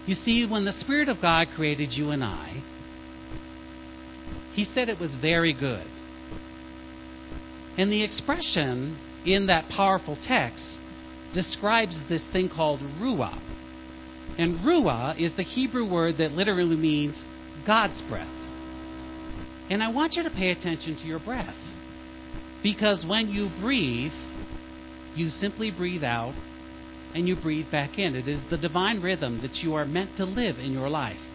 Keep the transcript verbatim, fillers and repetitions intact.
You see, when the Spirit of God created you and I, He said it was very good. And the expression in that powerful text describes this thing called ruah. And ruah is the Hebrew word that literally means God's breath. And I want you to pay attention to your breath. Because when you breathe, you simply breathe out and you breathe back in. It is the divine rhythm that you are meant to live in your life.